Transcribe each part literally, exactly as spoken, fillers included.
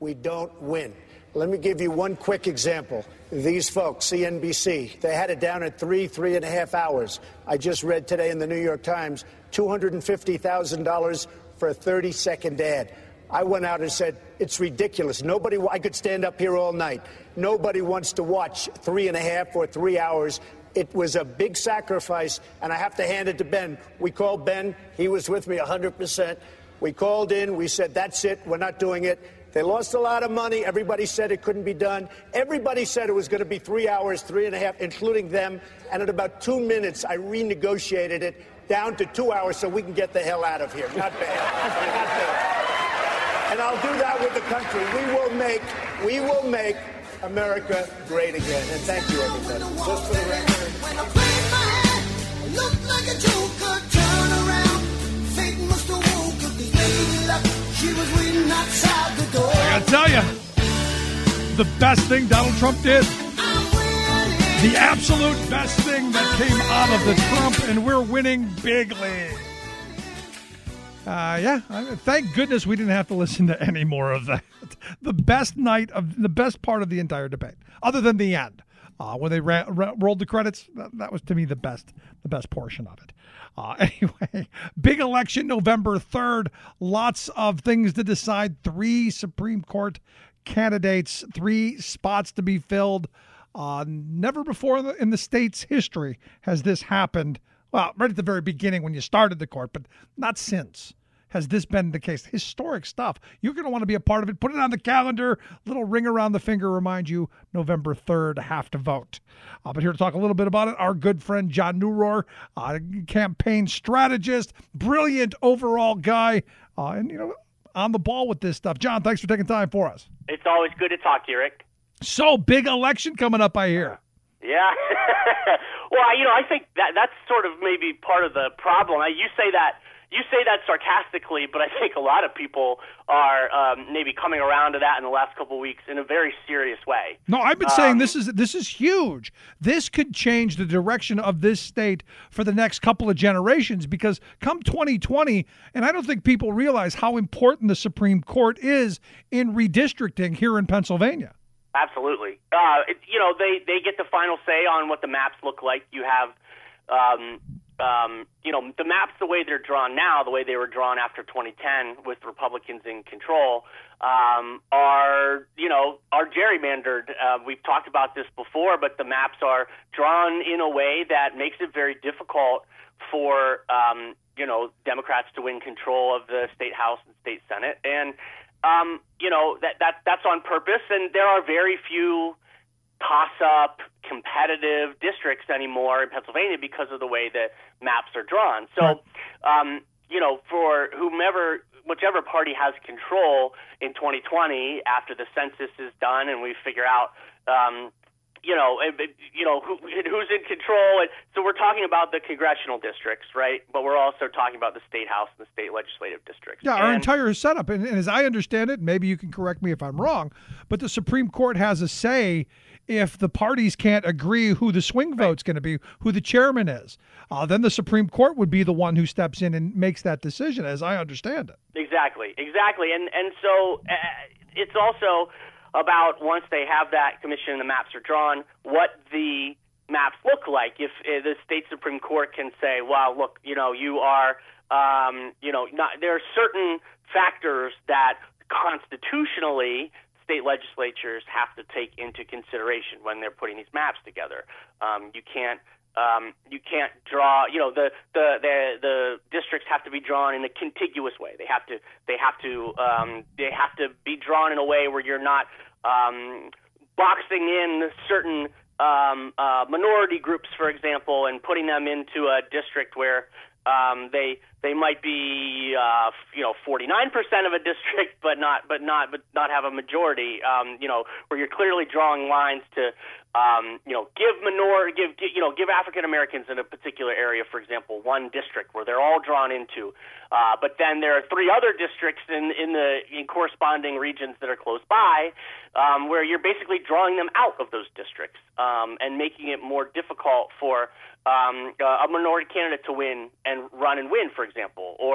we don't win. Let me give you one quick example. These folks, C N B C, they had it down at three, three and a half hours. I just read today in the New York Times, two hundred fifty thousand dollars for a thirty-second ad. I went out and said, it's ridiculous. Nobody, I could stand up here all night. Nobody wants to watch three and a half or three hours. It was a big sacrifice, and I have to hand it to Ben. We called Ben. He was with me one hundred percent. We called in. We said, that's it. We're not doing it. They lost a lot of money. Everybody said it couldn't be done. Everybody said it was going to be three hours, three and a half, including them. And in about two minutes, I renegotiated it down to two hours so we can get the hell out of here. Not bad. Not bad. And I'll do that with the country. We will make, we will make America great again. And thank you, everybody. Just for the record. When I played my hand, looked like a joker, turn around. Fate must have woke up the lady luck. She was waiting outside the door. I gotta tell you, the best thing Donald Trump did, the absolute best thing that came out of the Trump, and we're winning bigly. Uh, yeah, thank goodness we didn't have to listen to any more of that. The best night of the best part of the entire debate, other than the end, uh, when they ra- ra- rolled the credits. That, that was to me the best, the best portion of it. Uh, anyway, big election November third. Lots of things to decide. Three Supreme Court candidates, three spots to be filled. Uh, never before in the, in the state's history has this happened. Well, right at the very beginning when you started the court, but not since has this been the case. Historic stuff. You're going to want to be a part of it. Put it on the calendar. Little ring around the finger remind you November third, have to vote. Uh, but here to talk a little bit about it, our good friend John Neurohr, uh, campaign strategist, brilliant overall guy, uh, and, you know, on the ball with this stuff. John, thanks for taking time for us. It's always good to talk to you, Rick. So, big election coming up, I hear. Yeah. Well, you know, I think that that's sort of maybe part of the problem. You say that you say that sarcastically, but I think a lot of people are um, maybe coming around to that in the last couple of weeks in a very serious way. No, I've been um, saying this is this is huge. This could change the direction of this state for the next couple of generations, because come twenty twenty, and I don't think people realize how important the Supreme Court is in redistricting here in Pennsylvania. Absolutely. Uh, it, you know, they, they get the final say on what the maps look like. You have, um, um, you know, the maps the way they're drawn now, the way they were drawn after twenty ten with Republicans in control, um, are, you know, are gerrymandered. Uh, we've talked about this before, but the maps are drawn in a way that makes it very difficult for, um, you know, Democrats to win control of the state House and state Senate. And Um, you know, that, that that's on purpose, and there are very few toss-up competitive districts anymore in Pennsylvania because of the way that maps are drawn. So, um, you know, for whomever, whichever party has control in twenty twenty after the census is done and we figure out, um, you know, you know who, who's in control. And so we're talking about the congressional districts, right? But we're also talking about the state House and the state legislative districts. Yeah, and, our entire setup, and, and as I understand it, maybe you can correct me if I'm wrong, but the Supreme Court has a say if the parties can't agree who the swing vote's going to be, who the chairman is. Uh, then the Supreme Court would be the one who steps in and makes that decision, as I understand it. Exactly, exactly. And, and so uh, it's also about, once they have that commission and the maps are drawn, what the maps look like. If uh, the state Supreme Court can say, well, look, you know, you are, um, you know, not, there are certain factors that constitutionally state legislatures have to take into consideration when they're putting these maps together. Um, you can't Um, you can't draw, you know, the, the, the, the districts have to be drawn in a contiguous way. They have to, they have to, um, they have to be drawn in a way where you're not, um, boxing in certain, um, uh, minority groups, for example, and putting them into a district where, um, they, they might be, uh, you know, forty-nine percent of a district, but not, but not, but not have a majority, um, you know, where you're clearly drawing lines to, Um, you know, give minor, give, you know, give African Americans in a particular area, for example, one district where they're all drawn into. Uh, but then there are three other districts in in the in corresponding regions that are close by, um, where you're basically drawing them out of those districts um, and making it more difficult for um, uh, a minority candidate to win and run and win, for example, or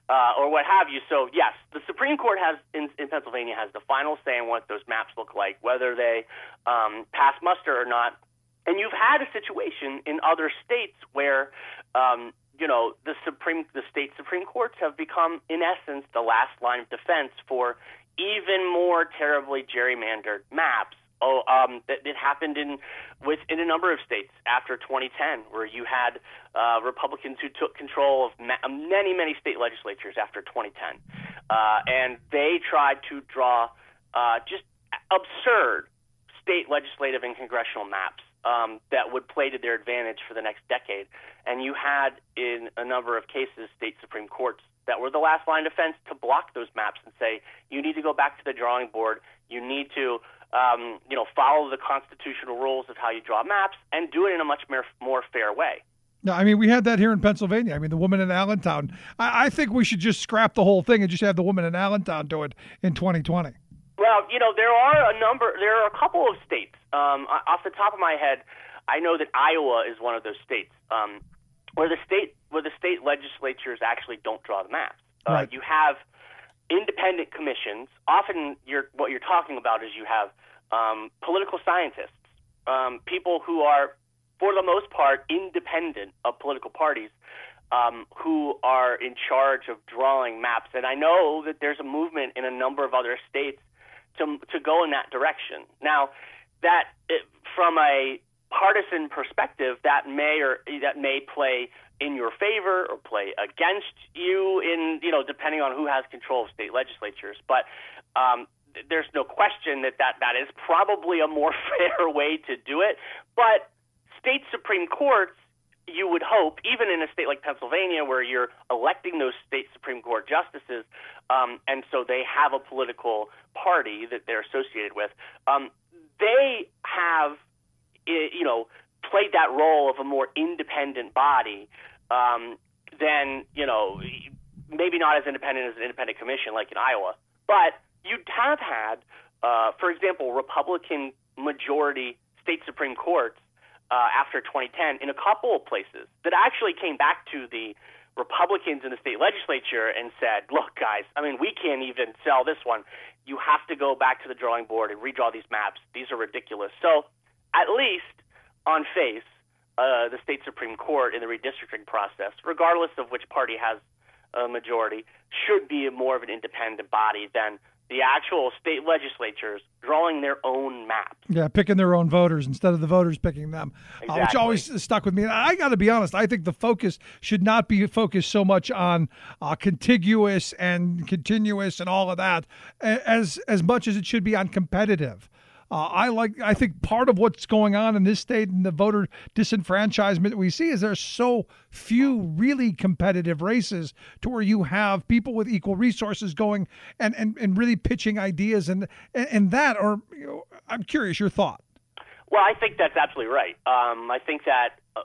uh, or what have you. So, yes, the Supreme Court has in, in Pennsylvania has the final say on what those maps look like, whether they um, pass muster or not. And you've had a situation in other states where, um, you know, the Supreme, the state Supreme Courts have become, in essence, the last line of defense for even more terribly gerrymandered maps. Oh, um, that it happened in with in a number of states after twenty ten, where you had uh, Republicans who took control of ma- many, many state legislatures after twenty ten, uh, and they tried to draw uh, just absurd state legislative and congressional maps um, that would play to their advantage for the next decade. And you had, in a number of cases, state Supreme Courts that were the last line of defense to block those maps and say, you need to go back to the drawing board. You need to Um, you know, follow the constitutional rules of how you draw maps and do it in a much more, more fair way. No, I mean, we had that here in Pennsylvania. I mean, the woman in Allentown. I, I think we should just scrap the whole thing and just have the woman in Allentown do it in twenty twenty. Well, you know, there are a number, there are a couple of states. Um, off the top of my head, I know that Iowa is one of those states um, where the state where the state legislatures actually don't draw the maps. Uh, right. You have independent commissions. Often, you're, what you're talking about is you have um, political scientists, um, people who are, for the most part, independent of political parties, um, who are in charge of drawing maps. And I know that there's a movement in a number of other states to to go in that direction. Now, that it, from a partisan perspective, that may or that may play in your favor or play against you in, you know, depending on who has control of state legislatures. But um, there's no question that, that that is probably a more fair way to do it. But state Supreme Courts, you would hope, even in a state like Pennsylvania where you're electing those state Supreme Court justices, um, and so they have a political party that they're associated with, um, they have, you know, played that role of a more independent body um, than, you know, maybe not as independent as an independent commission like in Iowa, but you have had, uh, for example, Republican majority state Supreme Courts uh, after twenty ten in a couple of places that actually came back to the Republicans in the state legislature and said, look, guys, I mean, we can't even sell this one. You have to go back to the drawing board and redraw these maps. These are ridiculous. So at least on face, uh, the state Supreme Court in the redistricting process, regardless of which party has a majority, should be more of an independent body than the actual state legislatures drawing their own maps. Yeah, picking their own voters instead of the voters picking them, exactly. uh, which always stuck with me. And I got to be honest, I think the focus should not be focused so much on uh, contiguous and continuous and all of that as as much as it should be on competitive. Uh, I like. I think part of what's going on in this state and the voter disenfranchisement that we see is there's so few really competitive races to where you have people with equal resources going and, and, and really pitching ideas and and, and that. Or you know, I'm curious your thought. Well, I think that's absolutely right. Um, I think that uh,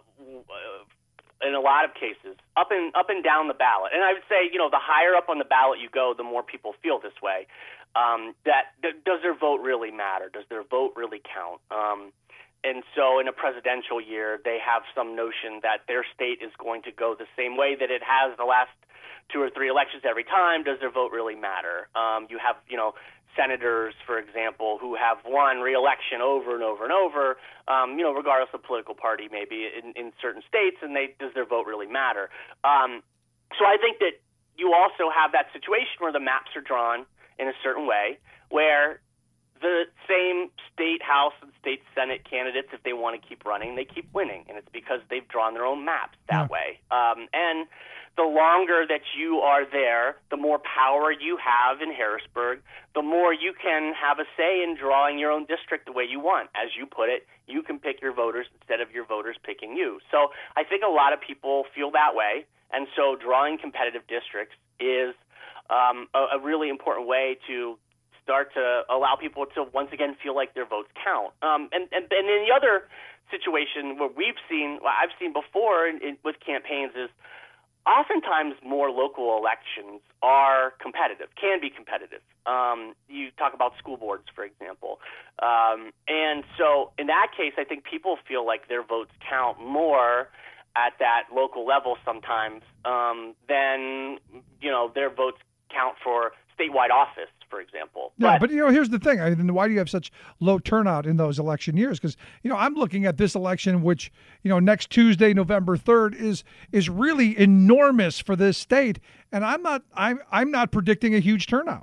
in a lot of cases, up and up and down the ballot, and I would say, you know, the higher up on the ballot you go, the more people feel this way. Um, that, that does their vote really matter? Does their vote really count? Um, and so in a presidential year, they have some notion that their state is going to go the same way that it has the last two or three elections every time. Does their vote really matter? Um, you have, you know, senators, for example, who have won re-election over and over and over, um, you know, regardless of political party, maybe in, in certain states, and they does their vote really matter? Um, so I think that you also have that situation where the maps are drawn in a certain way, where the same state House and state Senate candidates, if they want to keep running, they keep winning, and it's because they've drawn their own maps that yeah. way. Um, and the longer that you are there, the more power you have in Harrisburg, the more you can have a say in drawing your own district the way you want. As you put it, you can pick your voters instead of your voters picking you. So I think a lot of people feel that way, and so drawing competitive districts is Um, a, a really important way to start to allow people to once again feel like their votes count. Um, and, and, and in the other situation where we've seen, well, I've seen before in, in, with campaigns is oftentimes more local elections are competitive, can be competitive. Um, you talk about school boards, for example. Um, and so in that case, I think people feel like their votes count more at that local level sometimes, um, then, you know, their votes count for statewide office, for example. Yeah, but, but, you know, here's the thing. I mean, why do you have such low turnout in those election years? Because, you know, I'm looking at this election, which, you know, next Tuesday, November third, is is really enormous for this state, and I'm not I'm I'm not predicting a huge turnout.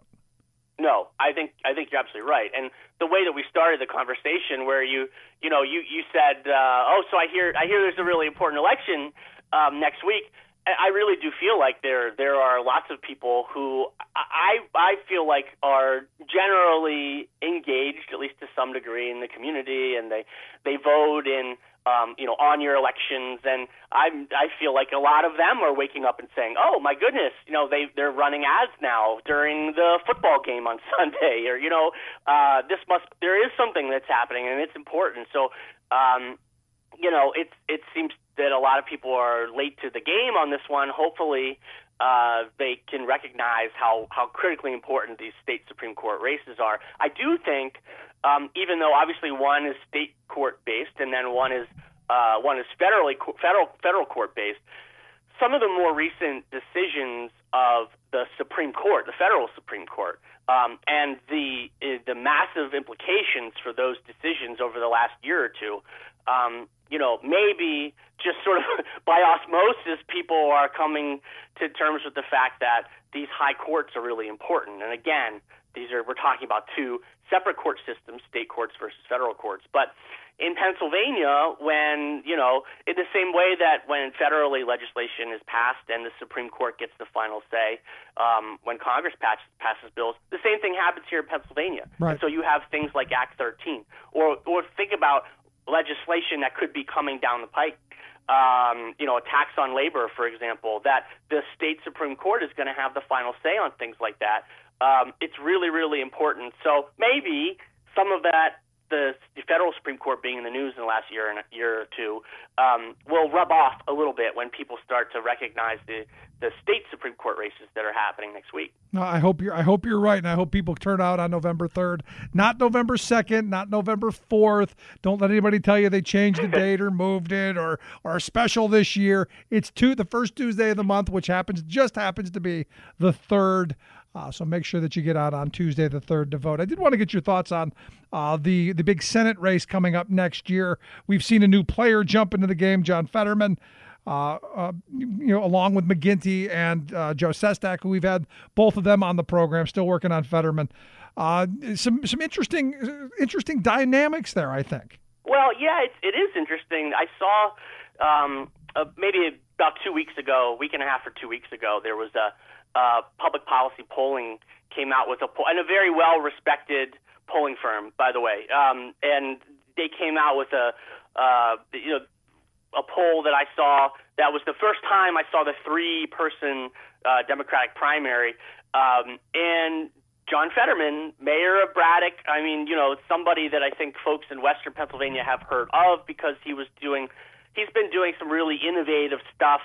No, I think I think you're absolutely right. And the way that we started the conversation, where you you know you you said, uh, oh, so I hear I hear there's a really important election um, next week. I really do feel like there there are lots of people who I I feel like are generally engaged, at least to some degree, in the community, and they they vote in um, you know on your elections, and I I feel like a lot of them are waking up and saying, oh my goodness, you know they they're running ads now during the football game on Sunday, or you know uh, this must there is something that's happening and it's important. So um, you know it's it seems that a lot of people are late to the game on this one. Hopefully, uh, they can recognize how, how critically important these state Supreme Court races are. I do think, um, even though obviously one is state court based and then one is uh, one is federally federal federal court based, some of the more recent decisions of the Supreme Court, the federal Supreme Court, um, and the the massive implications for those decisions over the last year or two. Um, you know, maybe just sort of by osmosis, people are coming to terms with the fact that these high courts are really important. And again, these are we're talking about two separate court systems, state courts versus federal courts. But in Pennsylvania, when, you know, in the same way that when federally legislation is passed and the Supreme Court gets the final say, um, when Congress passes, passes bills, the same thing happens here in Pennsylvania. Right. And so you have things like Act thirteen, or or think about legislation that could be coming down the pike, um, you know, a tax on labor, for example, that the state Supreme Court is going to have the final say on things like that. Um, it's really, really important. So maybe some of that, the federal Supreme Court being in the news in the last year and a year or two, um, will rub off a little bit when people start to recognize the, the state Supreme Court races that are happening next week. No, I hope you're I hope you're right, and I hope people turn out on November third, not November second, not November fourth. Don't let anybody tell you they changed the date or moved it or or a special this year. It's two the first Tuesday of the month, which happens just happens to be the third. Uh, so make sure that you get out on Tuesday the third to vote. I did want to get your thoughts on uh, the the big Senate race coming up next year. We've seen a new player jump into the game, John Fetterman, uh, uh, you know, along with McGinty and uh, Joe Sestak, who we've had both of them on the program, still working on Fetterman. Uh, some some interesting interesting dynamics there, I think. Well, yeah, it's, it is interesting. I saw um, uh, maybe about two weeks ago, week and a half or two weeks ago, there was a Uh, public policy polling came out with a poll, and a very well-respected polling firm, by the way. Um, and they came out with a, uh, you know, a poll that I saw. That was the first time I saw the three-person uh, Democratic primary. Um, and John Fetterman, mayor of Braddock, I mean, you know, somebody that I think folks in Western Pennsylvania have heard of because he was doing. He's been doing some really innovative stuff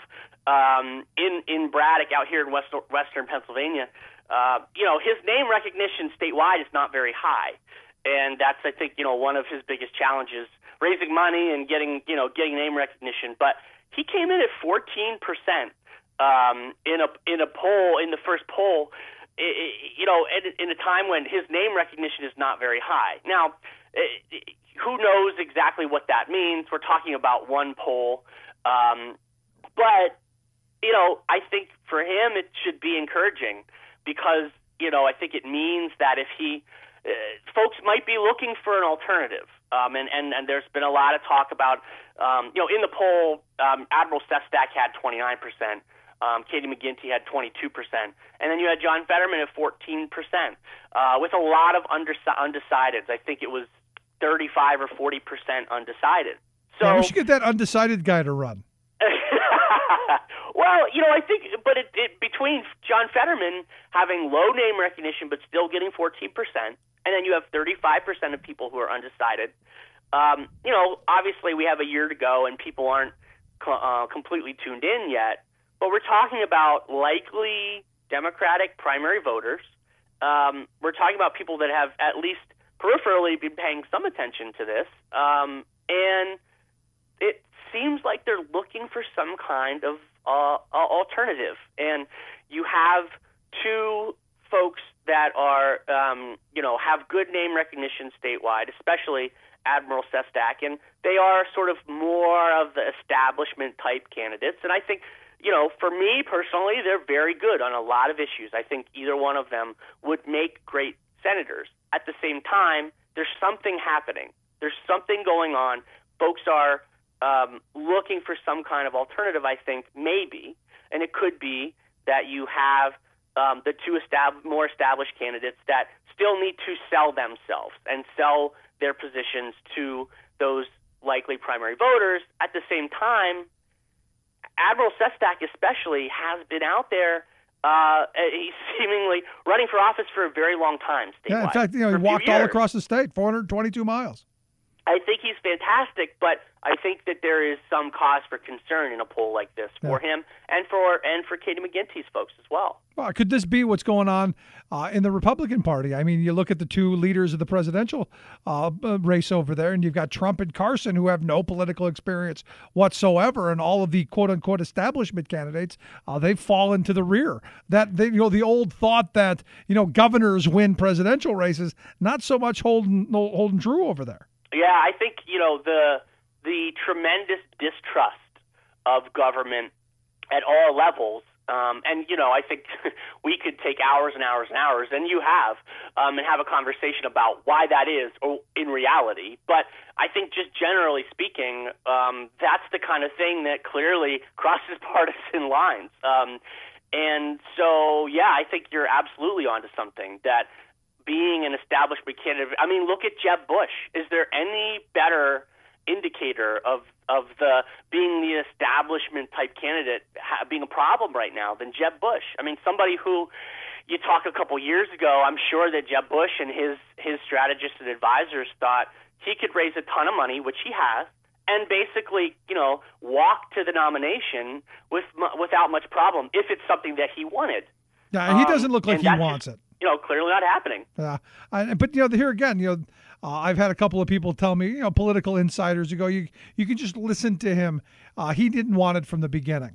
um, in in Braddock out here in West, Western Pennsylvania. Uh, you know, his name recognition statewide is not very high, and that's I think you know one of his biggest challenges, raising money and getting you know getting name recognition. But he came in at fourteen percent um, in a in a poll in the first poll. It, it, you know, in, in a time when his name recognition is not very high. Now. It, Who knows exactly what that means? We're talking about one poll. Um, but, you know, I think for him it should be encouraging because, you know, I think it means that if he uh, – folks might be looking for an alternative. Um, and, and, and there's been a lot of talk about, um, you know, in the poll, um, Admiral Sestak had twenty-nine percent. Um, Katie McGinty had twenty-two percent. And then you had John Fetterman at fourteen percent uh, with a lot of undec- undecideds. I think it was thirty-five or forty percent undecided. So yeah, we should get that undecided guy to run. Well, you know, I think, but it, it between John Fetterman having low name recognition but still getting fourteen percent, and then you have thirty-five percent of people who are undecided. Um, you know, obviously we have a year to go and people aren't uh, completely tuned in yet, but we're talking about likely Democratic primary voters. Um, we're talking about people that have at least peripherally been paying some attention to this, um, and it seems like they're looking for some kind of uh, uh, alternative. And you have two folks that are, um, you know, have good name recognition statewide, especially Admiral Sestak, and they are sort of more of the establishment type candidates. And I think, you know, for me personally, they're very good on a lot of issues. I think either one of them would make great senators. At the same time, there's something happening. There's something going on. Folks are um, looking for some kind of alternative, I think, maybe. And it could be that you have um, the two estab- more established candidates that still need to sell themselves and sell their positions to those likely primary voters. At the same time, Admiral Sestak especially has been out there. Uh, he's seemingly running for office for a very long time statewide. Yeah, in fact, you know, he walked all across the state, four hundred twenty-two miles. I think he's fantastic, but I think that there is some cause for concern in a poll like this for yeah. him and for and for Katie McGinty's folks as well. Well, could this be what's going on uh, in the Republican Party? I mean, you look at the two leaders of the presidential uh, race over there, and you've got Trump and Carson, who have no political experience whatsoever, and all of the quote-unquote establishment candidates, uh, they fall into the rear. That they, you know, the old thought that you know governors win presidential races, not so much holding holding true over there. Yeah, I think you know the the tremendous distrust of government at all levels. Um, and, you know, I think we could take hours and hours and hours, and you have, um, and have a conversation about why that is in reality. But I think just generally speaking, um, that's the kind of thing that clearly crosses partisan lines. Um, and so, yeah, I think you're absolutely onto something, that being an establishment candidate, I mean, look at Jeb Bush. Is there any better indicator of of the being the establishment type candidate ha, being a problem right now than Jeb Bush? I mean, somebody who you talk a couple years ago, I'm sure that Jeb Bush and his his strategists and advisors thought he could raise a ton of money, which he has, and basically, you know, walk to the nomination with without much problem if it's something that he wanted. Yeah, and he doesn't look like um, he wants just, it. You know, clearly not happening. Yeah, uh, but you know, here again, you know, uh, I've had a couple of people tell me, you know, political insiders who go, you you can just listen to him. Uh, he didn't want it from the beginning.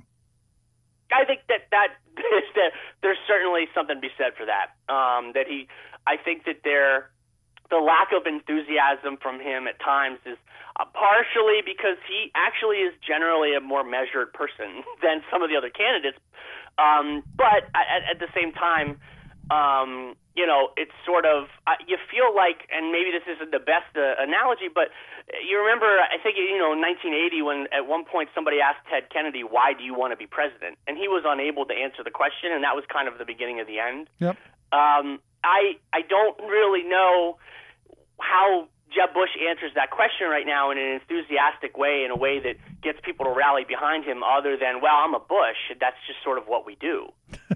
I think that that, that there's certainly something to be said for that. Um, that he, I think that there, the lack of enthusiasm from him at times is uh, partially because he actually is generally a more measured person than some of the other candidates. Um, but at, at the same time, um, you know, it's sort of, uh, you feel like, and maybe this isn't the best uh, analogy, but you remember, I think, you know, in nineteen eighty when at one point somebody asked Ted Kennedy, why do you want to be president? And he was unable to answer the question, and that was kind of the beginning of the end. Yep. Um, I, I don't really know how Jeb Bush answers that question right now in an enthusiastic way, in a way that gets people to rally behind him, other than, well, I'm a Bush, and that's just sort of what we do.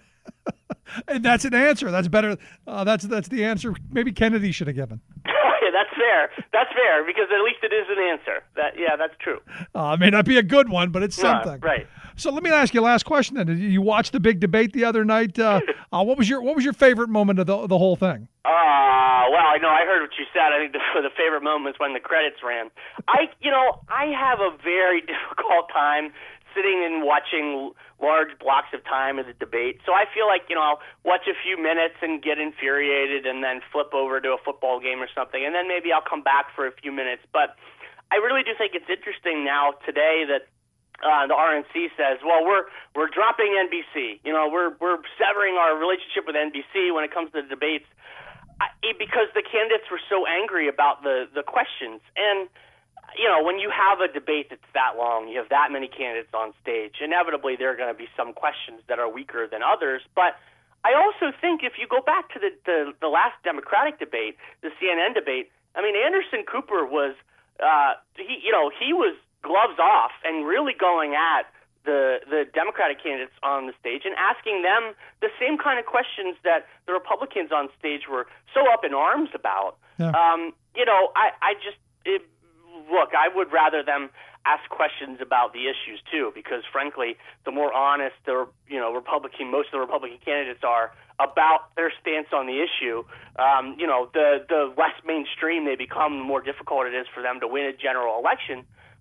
And that's an answer. That's better. Uh, that's that's the answer maybe Kennedy should have given. Yeah, that's fair. That's fair, because at least it is an answer. That yeah, that's true. Uh, it may not be a good one, but it's something. Uh, right. So let me ask you a last question then. Did you watch the big debate the other night? Uh, uh, what was your what was your favorite moment of the the whole thing? Uh, well, I know I heard what you said. I think the, the favorite moment was when the credits ran. I, you know, I have a very difficult time sitting and watching large blocks of time of the debate. So I feel like, you know, I'll watch a few minutes and get infuriated and then flip over to a football game or something, and then maybe I'll come back for a few minutes. But I really do think it's interesting now today that uh, the R N C says, well, we're we're dropping N B C. You know, we're we're severing our relationship with N B C when it comes to the debates, I, because the candidates were so angry about the, the questions. And you know, when you have a debate that's that long, you have that many candidates on stage, inevitably there are going to be some questions that are weaker than others. But I also think if you go back to the, the, the last Democratic debate, the C N N debate, I mean, Anderson Cooper was, uh, he, you know, he was gloves off and really going at the, the Democratic candidates on the stage and asking them the same kind of questions that the Republicans on stage were so up in arms about. Yeah. Um, you know, I, I just, it, Look, I would rather them ask questions about the issues too, because frankly, the more honest the you know Republican, most of the Republican candidates are about their stance on the issue, um, you know, the the less mainstream they become, the more difficult it is for them to win a general election.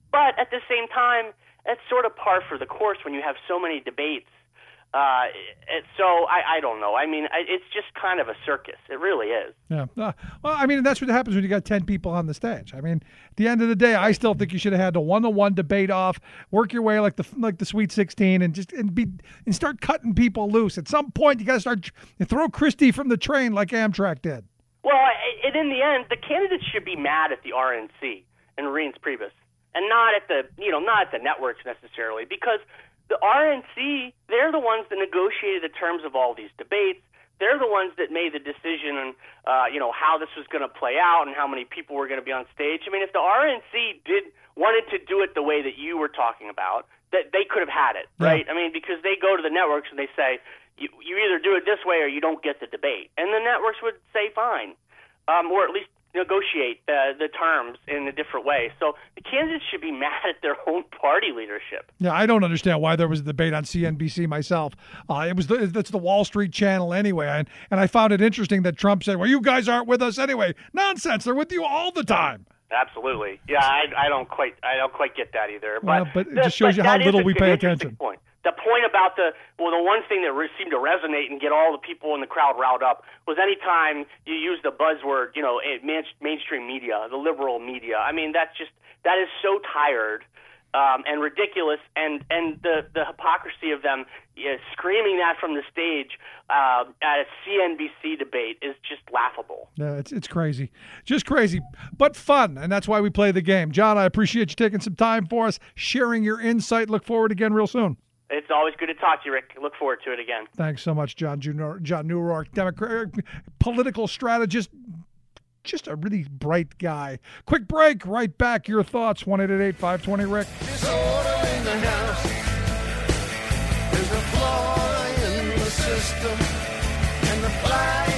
But at the same time, it's sort of par for the course when you have so many debates. Uh, it, so I, I don't know. I mean, I, it's just kind of a circus. It really is. Yeah. Uh, well, I mean, that's what happens when you got ten people on the stage. I mean, at the end of the day, I still think you should have had a one-to-one debate off, work your way like the like the Sweet sixteen, and just and be and start cutting people loose. At some point, you got to start throw Christie from the train like Amtrak did. Well, and in the end, the candidates should be mad at the R N C and Reince Priebus, and not at the you know not at the networks necessarily, because the R N C, they're the ones that negotiated the terms of all these debates. They're the ones that made the decision on, uh, you know, how this was going to play out and how many people were going to be on stage. I mean, if the R N C did wanted to do it the way that you were talking about, that they could have had it, right? Yeah. I mean, because they go to the networks and they say, you, you either do it this way or you don't get the debate. And the networks would say, fine, um, or at least negotiate the, the terms in a different way. So the candidates should be mad at their own party leadership. Yeah, I don't understand why there was a debate on C N B C myself. Uh, it was the, that's the Wall Street Channel anyway, and, and I found it interesting that Trump said, well, you guys aren't with us anyway. Nonsense. They're with you all the time. Absolutely. Yeah, I, I don't quite I don't quite get that either. But, well, but it just shows you how little we pay attention. Point. The point about the, well, the one thing that seemed to resonate and get all the people in the crowd riled up was anytime you use the buzzword, you know, mainstream media, the liberal media. I mean, that's just, that is so tired um, and ridiculous, and, and the, the hypocrisy of them you know, screaming that from the stage uh, at a C N B C debate is just laughable. Yeah, it's, it's crazy. Just crazy, but fun, and that's why we play the game. John, I appreciate you taking some time for us, sharing your insight. Look forward again real soon. It's always good to talk to you, Rick. Look forward to it again. Thanks so much, John Junior, John Newark, Democrat, political strategist, just a really bright guy. Quick break, right back. Your thoughts, one eight eight eight, five two zero, Rick. Disorder in the house. There's a flaw in the system, and the flag